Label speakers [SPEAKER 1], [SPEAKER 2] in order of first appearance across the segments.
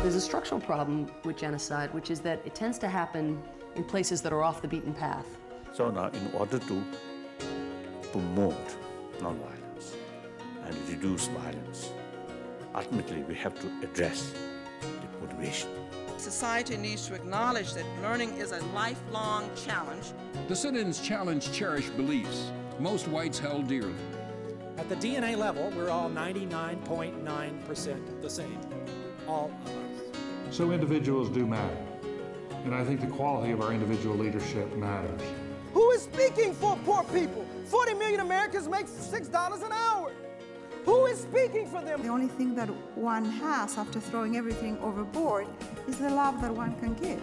[SPEAKER 1] There's a structural problem with genocide, which is that it tends to happen in places that are off the beaten path.
[SPEAKER 2] So now, in order to promote nonviolence and reduce violence, ultimately we have to address the motivation.
[SPEAKER 3] Society needs to acknowledge that learning is a lifelong challenge.
[SPEAKER 4] The sit-ins challenge cherished beliefs most whites held dearly.
[SPEAKER 5] At the DNA level, we're all 99.9% the same, all of us.
[SPEAKER 6] So individuals do matter, and I think the quality of our individual leadership matters.
[SPEAKER 7] Who is speaking for poor people? 40 million Americans make $6 an hour. Who is speaking for them?
[SPEAKER 8] The only thing that one has after throwing everything overboard is the love that one can give.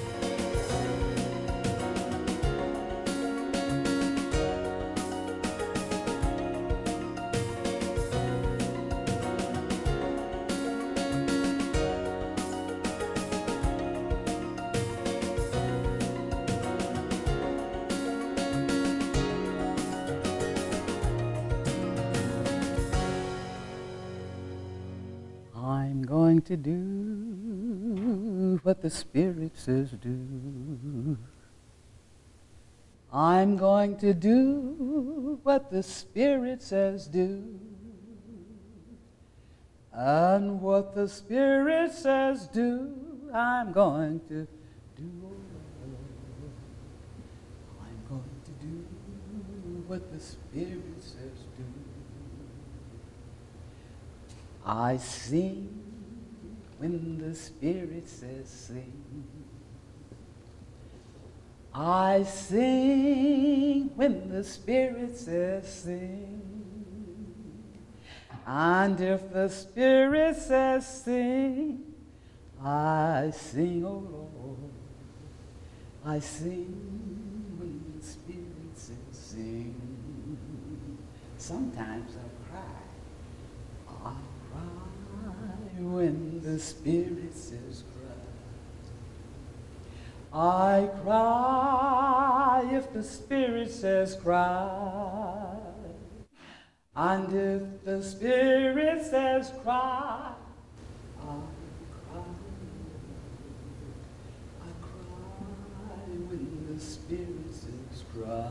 [SPEAKER 9] I'm going to do what the Spirit says do. I'm going to do what the Spirit says do. And what the Spirit says do, I'm going to do. I'm going to do what the Spirit says do. I sing when the Spirit says sing. I sing when the Spirit says sing. And if the Spirit says sing, I sing, oh Lord. I sing when the Spirit says sing. Sometimes I cry. I when the Spirit says cry. I cry if the Spirit says cry. And if the Spirit says cry, I cry. I cry when the Spirit says cry.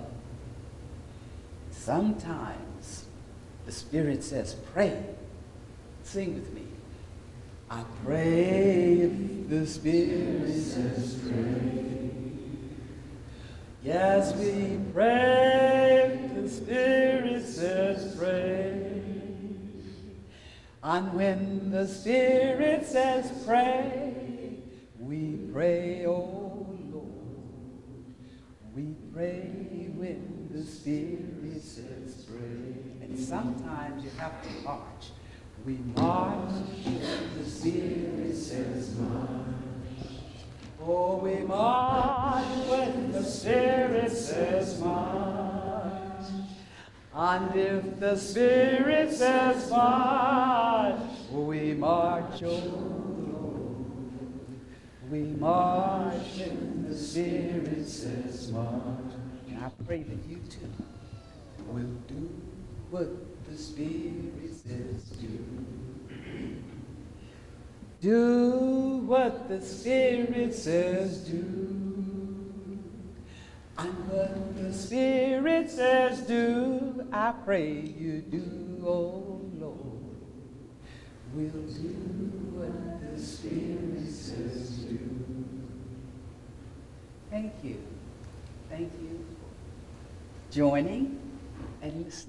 [SPEAKER 9] Sometimes the Spirit says pray. Sing with me. I pray if the Spirit says pray. Yes, we pray if the Spirit says pray. And when the Spirit says pray, we pray, oh Lord. We pray when the Spirit says pray. And sometimes you have to march. We march, the Spirit says march. Oh, we march when the Spirit says march. And if the Spirit says march, we march, oh Lord. We march when the Spirit says march. And I pray that you too will do what the Spirit says do. Do what the Spirit says do. And what the Spirit says do, I pray you do, oh Lord. We'll do what the Spirit says do. Thank you. Thank you for joining and listening.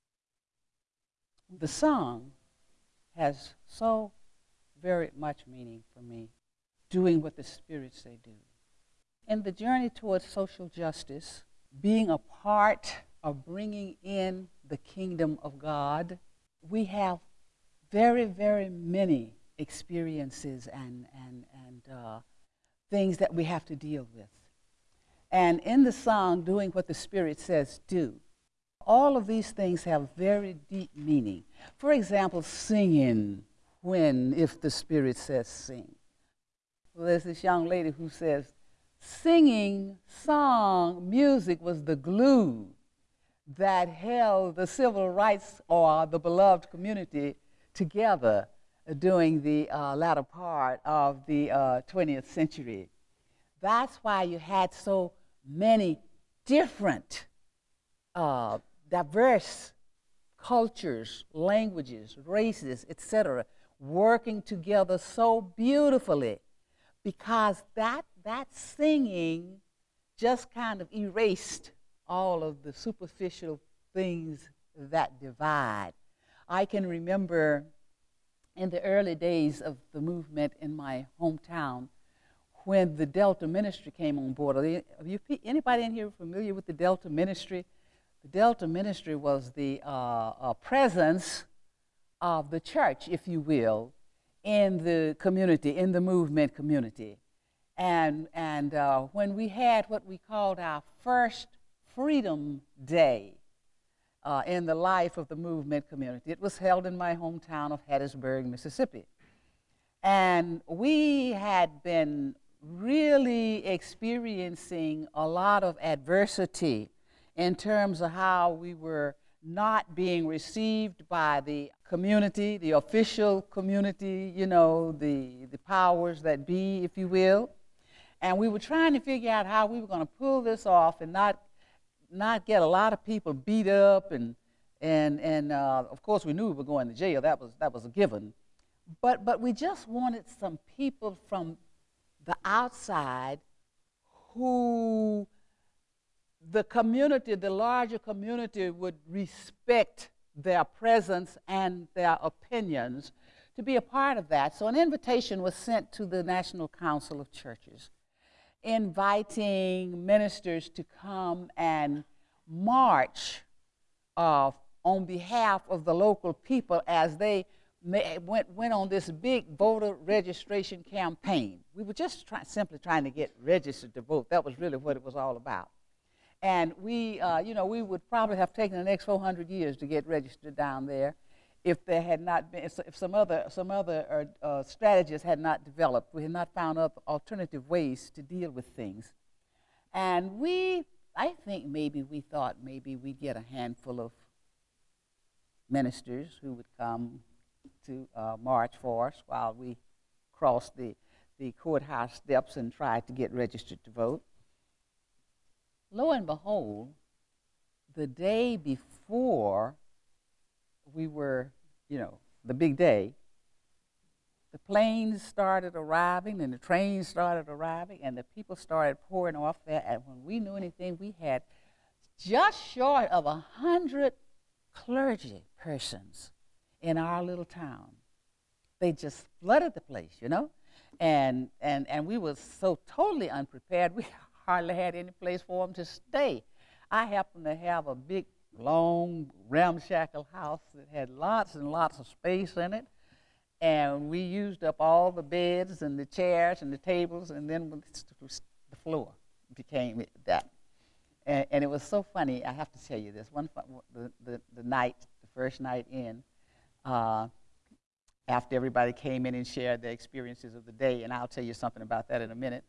[SPEAKER 9] The song has so very much meaning for me, doing what the Spirit say do. In the journey towards social justice, being a part of bringing in the kingdom of God, we have very, very many experiences and things that we have to deal with. And in the song, doing what the Spirit says do, all of these things have very deep meaning. For example, singing if the Spirit says sing. Well, there's this young lady who says, singing, song, music was the glue that held the civil rights or the beloved community together during the latter part of the 20th century. That's why you had so many different, diverse cultures, languages, races, etc., working together so beautifully, because that singing just kind of erased all of the superficial things that divide. I can remember in the early days of the movement in my hometown, when the Delta Ministry came on board. Anybody in here familiar with the Delta Ministry? The Delta Ministry was the presence of the church, if you will, in the community, in the movement community. And when we had what we called our first Freedom Day in the life of the movement community, it was held in my hometown of Hattiesburg, Mississippi. And we had been really experiencing a lot of adversity in terms of how we were not being received by the community, the official community, you know, the powers that be, if you will. And we were trying to figure out how we were going to pull this off and not get a lot of people beat up, and of course we knew we were going to jail. That was a given. But we just wanted some people from the outside who the community, the larger community, would respect their presence and their opinions to be a part of that. So an invitation was sent to the National Council of Churches, inviting ministers to come and march on behalf of the local people as they went on this big voter registration campaign. We were just simply trying to get registered to vote. That was really what it was all about. And we, you know, we would probably have taken the next 400 years to get registered down there if there had not been, if some other strategies had not developed. We had not found alternative ways to deal with things. And I think maybe we thought maybe we'd get a handful of ministers who would come to march for us while we crossed the courthouse steps and tried to get registered to vote. Lo and behold, the day before we were, you know, the big day, the planes started arriving and the trains started arriving and the people started pouring off there. And when we knew anything, we had just short of 100 clergy persons in our little town. They just flooded the place, you know, and we were so totally unprepared. We hardly had any place for them to stay. I happened to have a big, long, ramshackle house that had lots and lots of space in it, and we used up all the beds and the chairs and the tables, and then the floor became that. And it was so funny. I have to tell you this. The first night in, after everybody came in and shared their experiences of the day, and I'll tell you something about that in a minute.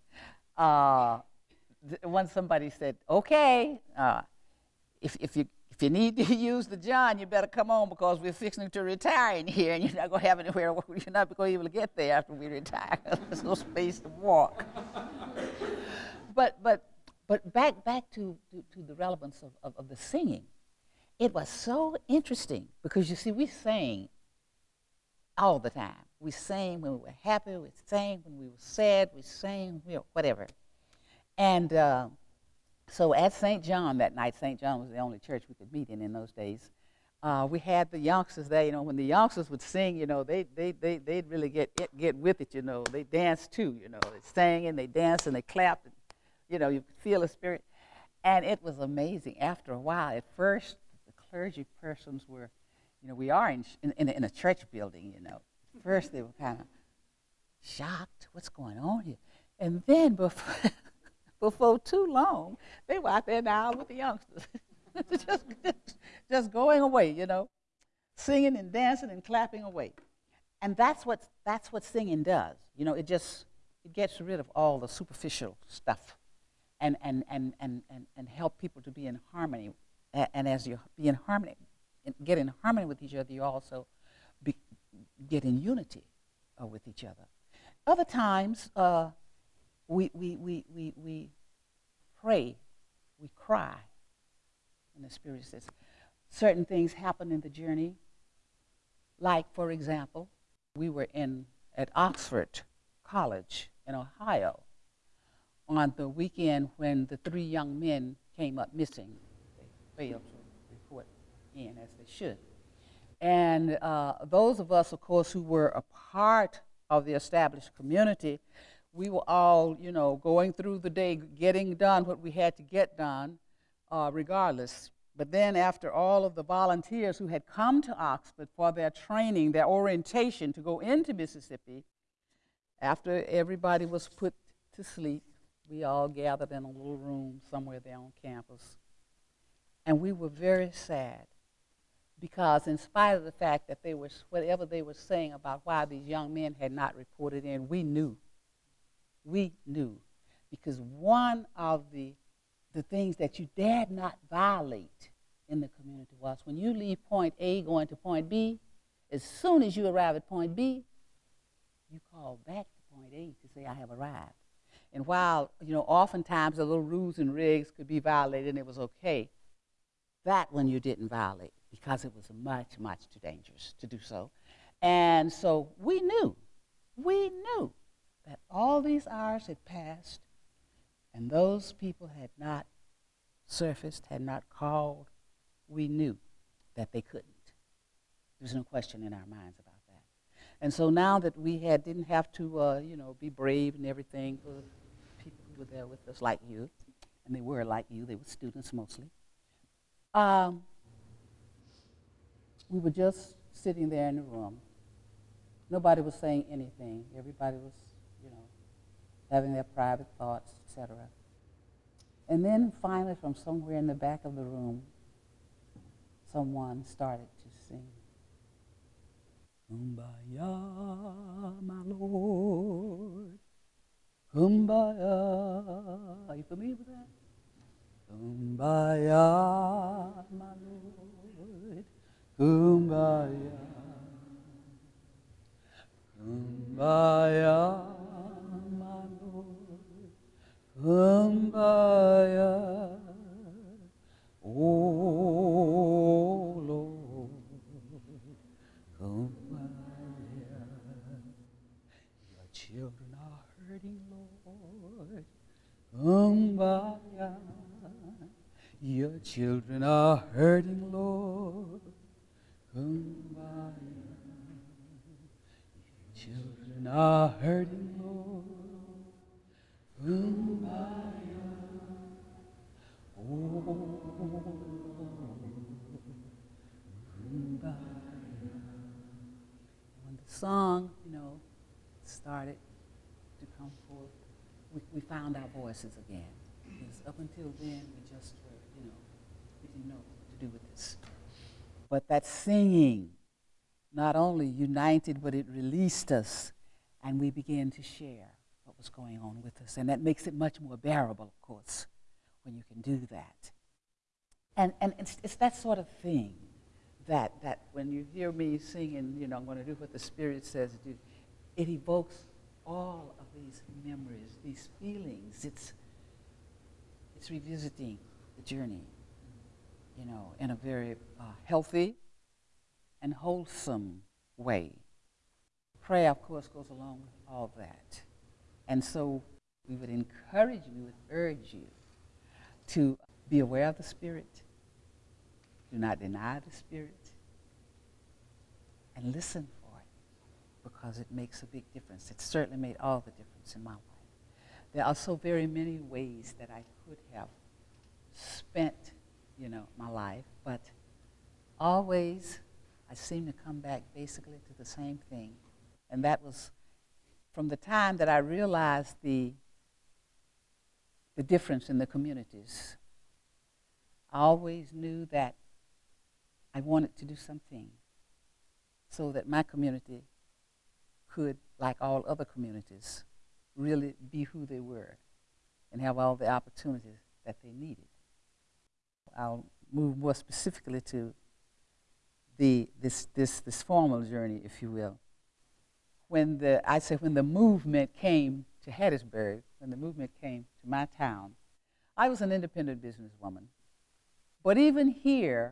[SPEAKER 9] When somebody said, "Okay, if you need to use the John, you better come on because we're fixing to retire in here, and you're not going to have anywhere. You're not going to be able to get there after we retire. There's no space to walk." But back to the relevance of the singing. It was so interesting because, you see, we sang all the time. We sang when we were happy, we sang when we were sad, we sang, you know, whatever. And so at St. John that night, St. John was the only church we could meet in those days, we had the youngsters there. You know, when the youngsters would sing, you know, they'd really get with it, you know. They danced too, you know. They sang and they danced and they clapped, and, you know, you could feel the spirit. And it was amazing. After a while, at first, the clergy persons were, you know, we are in a church building, you know. First, they were kind of shocked. What's going on here? And then before too long, they were out there now with the youngsters, just going away, you know, singing and dancing and clapping away. And that's what singing does. You know, it gets rid of all the superficial stuff, and help people to be in harmony. And as you get in harmony with each other, you also get in unity
[SPEAKER 10] with each other. Other times, we pray, we cry, and the Spirit says certain things happen in the journey. Like, for example, we were at Oxford College in Ohio on the weekend when the 3 young men came up missing. They failed to report in as they should. And those of us, of course, who were a part of the established community, we were all, you know, going through the day, getting done what we had to get done, regardless. But then after all of the volunteers who had come to Oxford for their training, their orientation to go into Mississippi, after everybody was put to sleep, we all gathered in a little room somewhere there on campus. And we were very sad because in spite of the fact that they were, whatever they were saying about why these young men had not reported in, we knew. We knew. Because one of the things that you dared not violate in the community was when you leave point A going to point B, as soon as you arrive at point B, you call back to point A to say, I have arrived. And while, you know, oftentimes the little rules and regs could be violated and it was okay, that one you didn't violate because it was much, much too dangerous to do so. And so we knew that all these hours had passed and those people had not surfaced, had not called. We knew that they couldn't. There's no question in our minds about that. And so now that we didn't have to, you know, be brave and everything for people who were there with us like you, and they were like you, they were students mostly, we were just sitting there in the room. Nobody was saying anything. Everybody was, you know, having their private thoughts, etc. And then finally, from somewhere in the back of the room, someone started to sing, Kumbaya, my Lord, Kumbaya. Are you familiar with that? Kumbaya, my Lord, Kumbaya, Kumbaya, my Lord, Kumbaya, oh Lord, Kumbaya. Your children are hurting, Lord, Kumbaya. Your children are hurting, Lord, Kumbaya. Your children are hurting, Lord, Kumbaya. Oh, Kumbaya. When the song, you know, started to come forth, we found our voices again. Because up until then, we just were, you know, we didn't know what to do with this. But that singing not only united, but it released us, and we began to share what was going on with us. And that makes it much more bearable, of course, when you can do that. And it's that sort of thing that when you hear me singing, you know, I'm going to do what the Spirit says to do, it evokes all of these memories, these feelings. It's revisiting the journey, you know, in a very healthy and wholesome way. Prayer, of course, goes along with all that. And so we would encourage you, we would urge you to be aware of the Spirit, do not deny the Spirit, and listen for it, because it makes a big difference. It certainly made all the difference in my life. There are so very many ways that I could have spent, you know, my life, but always I seem to come back basically to the same thing. And that was from the time that I realized the difference in the communities. I always knew that I wanted to do something so that my community could, like all other communities, really be who they were and have all the opportunities that they needed. I'll move more specifically to this formal journey, if you will. when the movement came to Hattiesburg, when the movement came to my town, I was an independent businesswoman. But even here,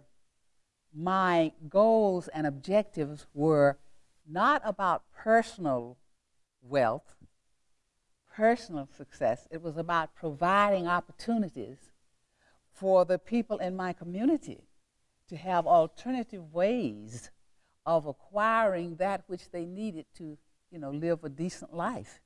[SPEAKER 10] my goals and objectives were not about personal wealth, personal success. It was about providing opportunities for the people in my community to have alternative ways of acquiring that which they needed to, live a decent life.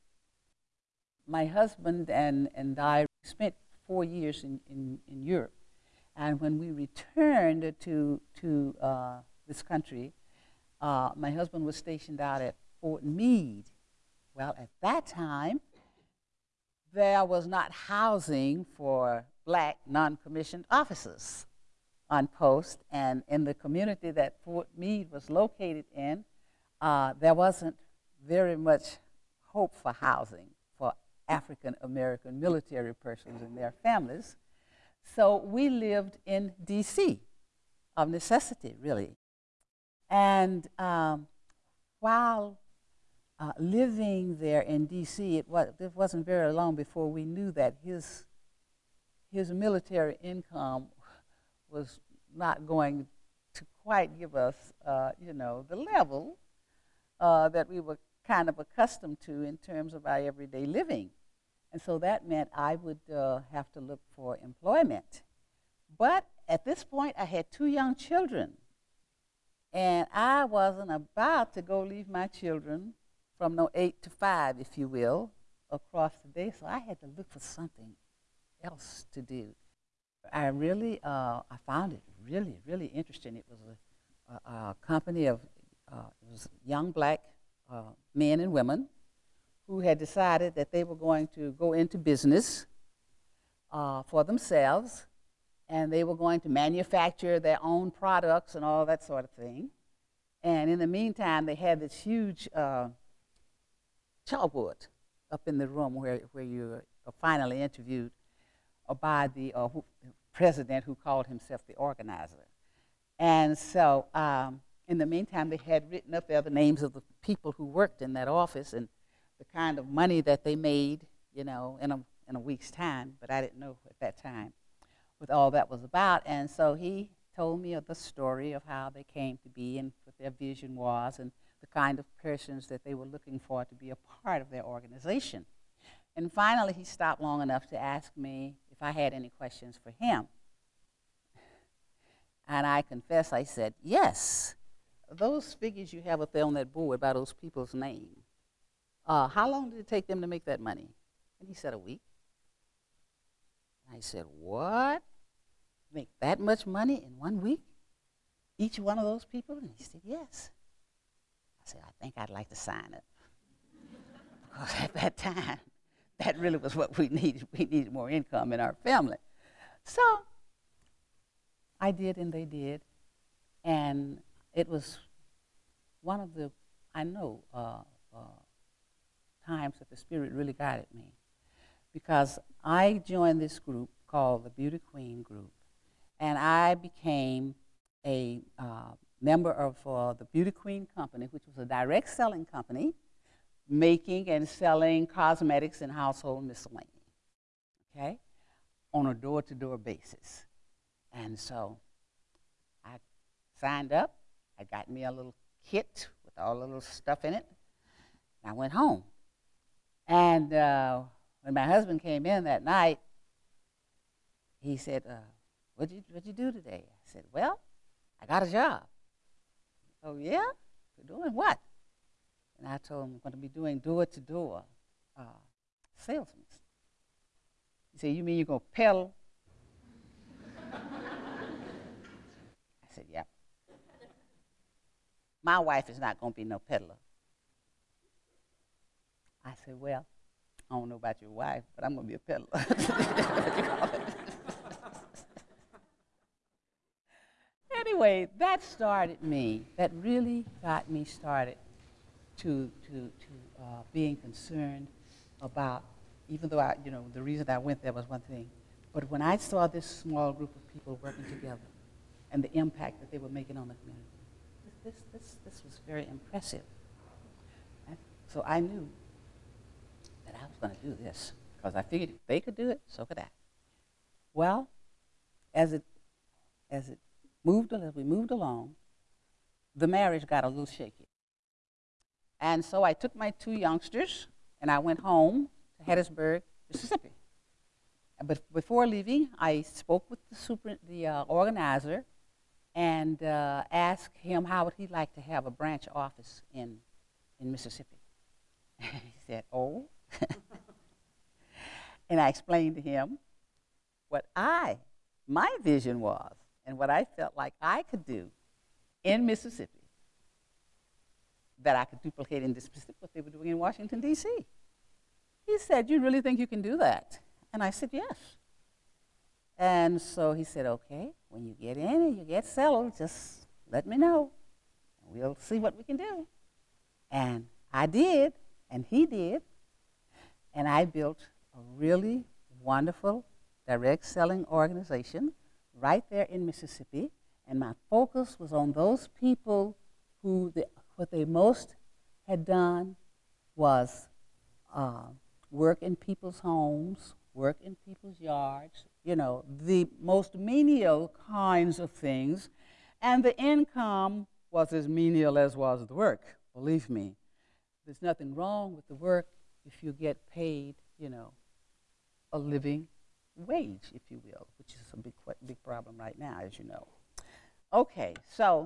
[SPEAKER 10] My husband and I spent 4 years in Europe. And when we returned to this country, my husband was stationed out at Fort Meade. Well, at that time, there was not housing for black non-commissioned officers on post, and in the community that Fort Meade was located in, there wasn't very much hope for housing for African American military persons and their families. So we lived in DC, of necessity, really. And while living there in DC, it wasn't very long before we knew that his military income was not going to quite give us, the level that we were kind of accustomed to in terms of our everyday living. And so that meant I would have to look for employment. But at this point, I had 2 young children. And I wasn't about to go leave my children from 8 to 5, if you will, across the day. So I had to look for something else to do. I really, I found it really, really interesting. It was a company of it was young black men and women who had decided that they were going to go into business for themselves, and they were going to manufacture their own products and all that sort of thing. And in the meantime, they had this huge chalkboard up in the room where you are finally interviewed by the president, who called himself the organizer. And so in the meantime, they had written up there the names of the people who worked in that office and the kind of money that they made, in a week's time, but I didn't know at that time what all that was about. And so he told me of the story of how they came to be and what their vision was and the kind of persons that they were looking for to be a part of their organization. And finally, he stopped long enough to ask me if I had any questions for him. And I confess, I said, yes. Those figures you have up there on that board about those people's names, how long did it take them to make that money? And he said, a week. I said, what? Make that much money in 1 week? Each one of those people? And he said, yes. I said, I think I'd like to sign it. Because at that time, that really was what we needed. We needed more income in our family. So I did and they did. And it was one of the, I know, times that the Spirit really guided me, because I joined this group called the Beauty Queen Group, and I became a member of the Beauty Queen Company, which was a direct selling company, making and selling cosmetics and household miscellany, okay, on a door-to-door basis. And so I signed up. I got me a little kit with all the little stuff in it, and I went home. And when my husband came in that night, he said, what'd you do today? I said, well, I got a job. Oh, yeah? You're doing what? And I told him I'm going to be doing door-to-door salesman. He said, you mean you're going to peddle? I said, yeah. My wife is not going to be no peddler. I said, well, I don't know about your wife, but I'm going to be a peddler. Anyway, that started me. That really got me started to being concerned about, even though the reason I went there was one thing, but when I saw this small group of people working together and the impact that they were making on the community, this was very impressive. And So I knew that I was going to do this because I figured if they could do it, so could I. Well, as we moved along, the marriage got a little shaky. And so I took my 2 youngsters and I went home to Hattiesburg, Mississippi. But before leaving, I spoke with the organizer and asked him how would he like to have a branch office in Mississippi. He said, oh. And I explained to him what my vision was and what I felt like I could do in Mississippi that I could duplicate in Mississippi what they were doing in Washington, D.C. He said, you really think you can do that? And I said, yes. And so he said, okay, when you get in and you get settled, just let me know. We'll see what we can do. And I did, and he did, and I built a really wonderful direct selling organization right there in Mississippi, and my focus was on those people who what they most had done was work in people's homes, work in people's yards, you know, the most menial kinds of things, and the income was as menial as was the work, believe me. There's nothing wrong with the work if you get paid, you know, a living wage, if you will, which is a big problem right now, as you know. Okay, so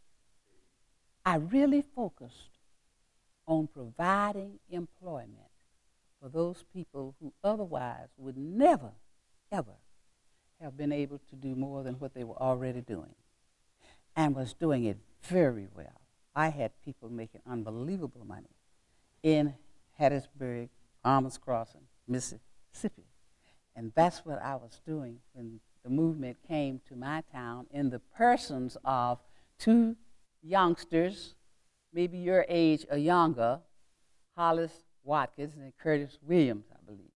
[SPEAKER 10] I really focused on providing employment for those people who otherwise would never, ever have been able to do more than what they were already doing, and was doing it very well. I had people making unbelievable money in Hattiesburg, Almonds Crossing, Mississippi. And that's what I was doing when the movement came to my town in the persons of 2 youngsters, maybe your age or younger, Hollis Watkins and Curtis Williams, I believe.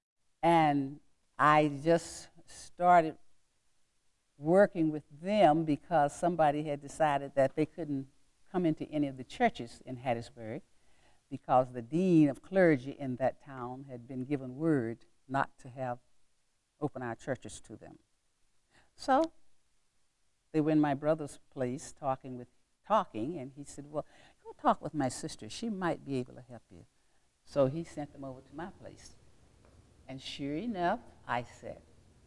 [SPEAKER 10] And I just started working with them because somebody had decided that they couldn't come into any of the churches in Hattiesburg because the dean of clergy in that town had been given word not to have open our churches to them. So they were in my brother's place talking, and he said, well, go talk with my sister. She might be able to help you. So he sent them over to my place. And sure enough, I said,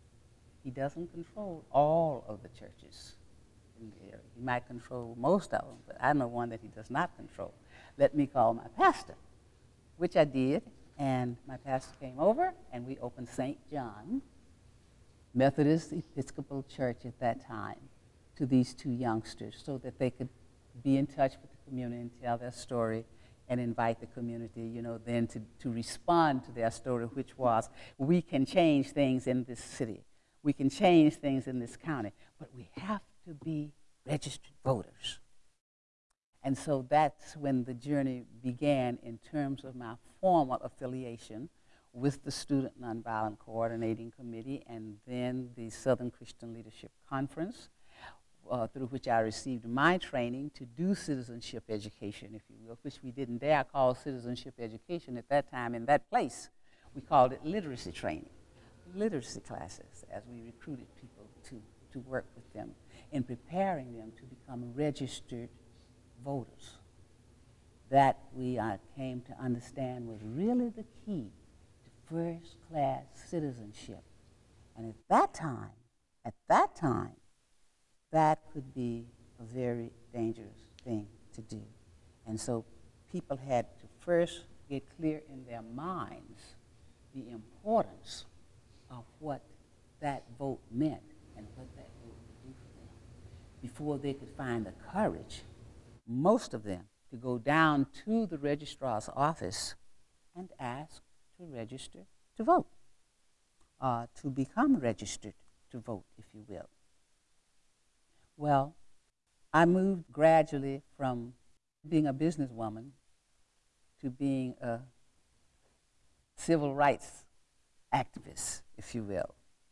[SPEAKER 10] he doesn't control all of the churches in the area. He might control most of them, but I know one that he does not control. Let me call my pastor, which I did. And my pastor came over, and we opened St. John Methodist Episcopal Church at that time to these 2 youngsters so that they could be in touch with the community and tell their story and invite the community, you know, then to respond to their story, which was, we can change things in this city. We can change things in this county, but we have to be registered voters. And so that's when the journey began in terms of my formal affiliation with the Student Nonviolent Coordinating Committee and then the Southern Christian Leadership Conference, through which I received my training to do citizenship education, if you will, which we didn't dare call citizenship education at that time in that place. We called it literacy training, literacy classes, as we recruited people to work with them in preparing them to become registered voters. That we came to understand was really the key to first-class citizenship. And at that time, that could be a very dangerous thing to do. And so people had to first get clear in their minds the importance of what that vote meant and what that vote would do for them before they could find the courage, most of them, to go down to the registrar's office and ask to register to vote, to become registered to vote, if you will. Well, I moved gradually from being a businesswoman to being a civil rights activist, if you will.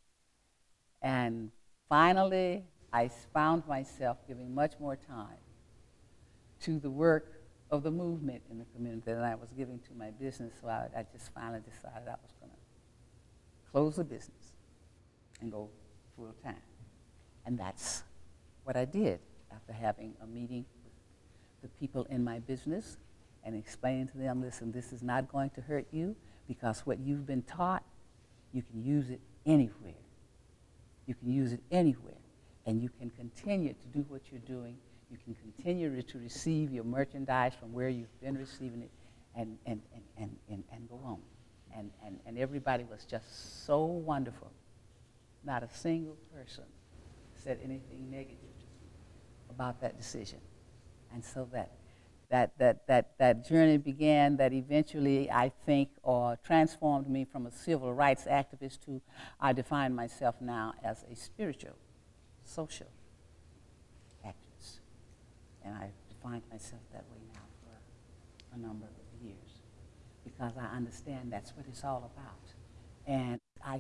[SPEAKER 10] And finally, I found myself giving much more time to the work of the movement in the community that I was giving to my business, so I just finally decided I was going to close the business and go full time. And that's what I did after having a meeting with the people in my business and explaining to them, listen, this is not going to hurt you because what you've been taught, you can use it anywhere. You can use it anywhere. And you can continue to do what you're doing. You can continue to receive your merchandise from where you've been receiving it and go on. And everybody was just so wonderful. Not a single person said anything negative about that decision. And so that journey began that eventually, I think, transformed me from a civil rights activist to I define myself now as a spiritual, social activist. And I defined myself that way now for a number of years because I understand that's what it's all about. And I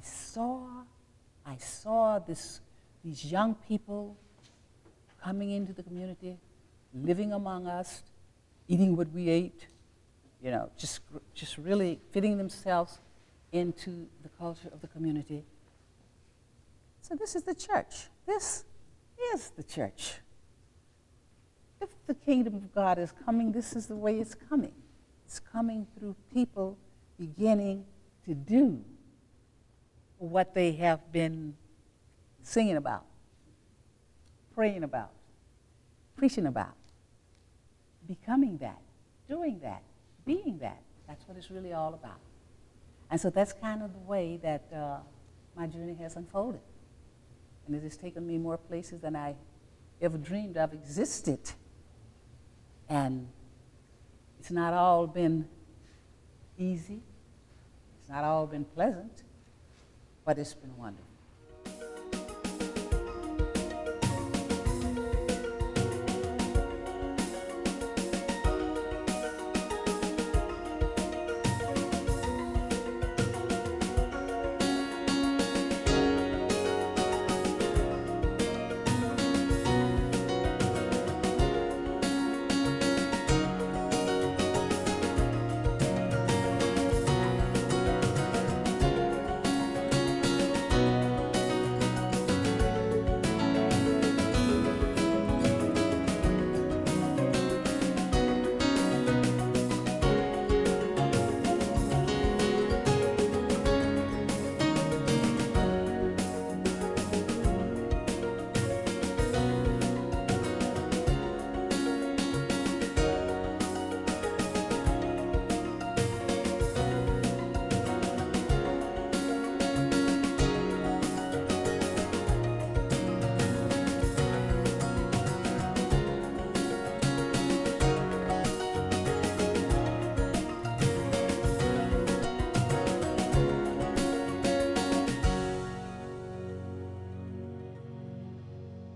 [SPEAKER 10] saw these young people coming into the community, living among us, eating what we ate, you know, just really fitting themselves into the culture of the community. So this is the church. This is the church. If the kingdom of God is coming, this is the way it's coming. It's coming through people beginning to do what they have been singing about, praying about, preaching about, becoming that, doing that, being that. That's what it's really all about. And so that's kind of the way that my journey has unfolded. And it has taken me more places than I ever dreamed of existed. And it's not all been easy. It's not all been pleasant, but it's been wonderful.